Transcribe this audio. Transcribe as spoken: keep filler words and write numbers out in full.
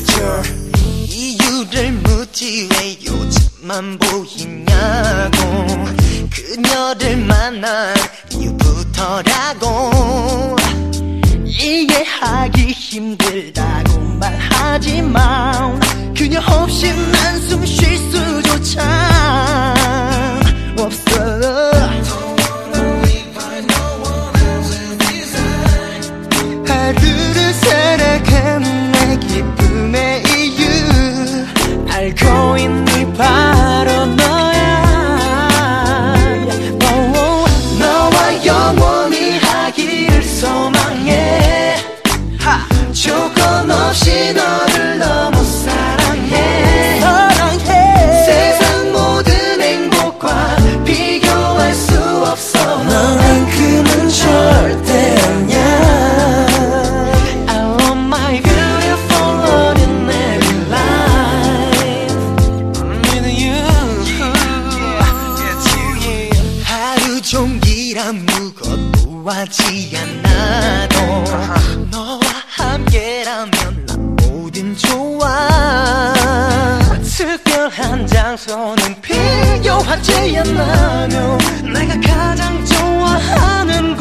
저 이유를 묻지 왜 요즘만 보이냐고 그녀를 만난 이유부터라고 이해하기 힘들다고 말하지만 그녀 없이 난 숨 쉴 수조차 없어. 하루를 살아가는 내 기쁨의 이유 알고 있니 바로 너야. oh, 너와 영원히 하기를 소망해. 하. 조건 없이 너를 너무 사랑해. 사랑해. 세상 모든 행복과 비교할 수 없어. 너만큼은 절대 아니야. 종일 아무것도 하지 않아도 너와 함께라면 난 뭐든 좋아. 특별한 장소는 필요하지 않아도 내가 가장 좋아하는